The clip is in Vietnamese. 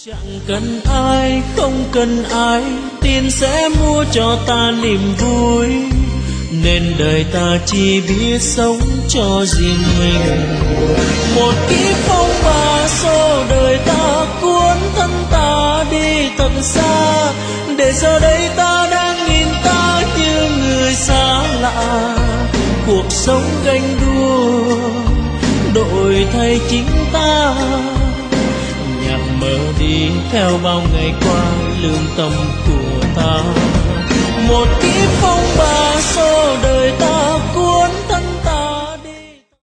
Chẳng cần ai, không cần ai, tiền sẽ mua cho ta niềm vui, nên đời ta chỉ biết sống cho riêng mình. Một kiếp phong ba số đời ta cuốn thân ta đi thật xa, để giờ đây ta đang nhìn ta như người xa lạ. Cuộc sống ganh đua đổi thay chính ta, mơ đi theo bao ngày qua lương tâm của ta. Một kiếp phong ba